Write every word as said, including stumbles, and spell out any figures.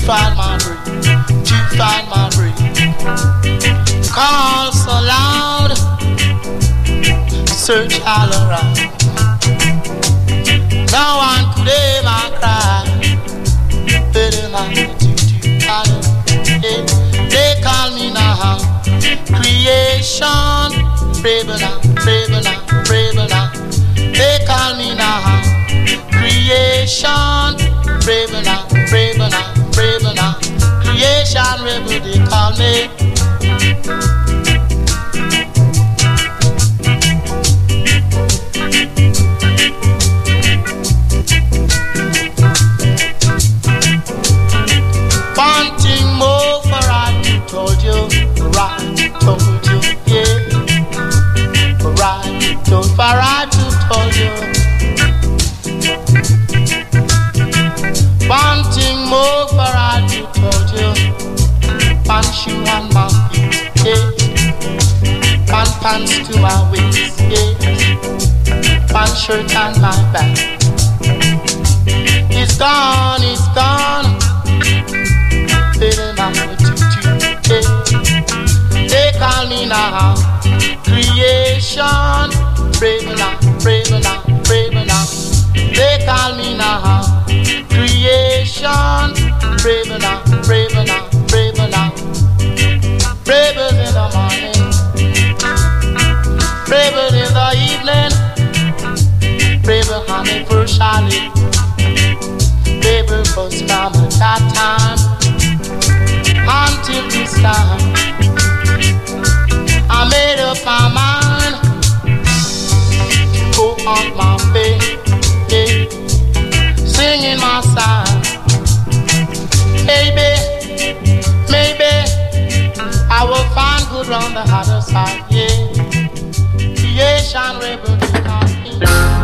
find my breath, to find my breath. Call so loud, search all around. No one could ever cry. Better man, they call me now creation. Brave now, brave now, brave now. They call me now creation. Brave now, brave now, brave now. Creation rebel they call me. Wanting more for I told you, right told you, yeah. For I told, for I told you. Wanting more for I told you. One shoe on my feet, yeah. One pants to my waist, yeah. One shirt on my back. It's gone, it's gone. They call me now creation. Brave now, brave now, brave now. They call me now creation. Brave now, brave now, brave now. Bravers in the morning, bravers in the evening, braver honey for Charlie, braver for scam at that time. Until this time, I made up my mind to go on my way, yeah, singing my song. Maybe, maybe I will find good on the other side, yeah. Creation rebel to come in.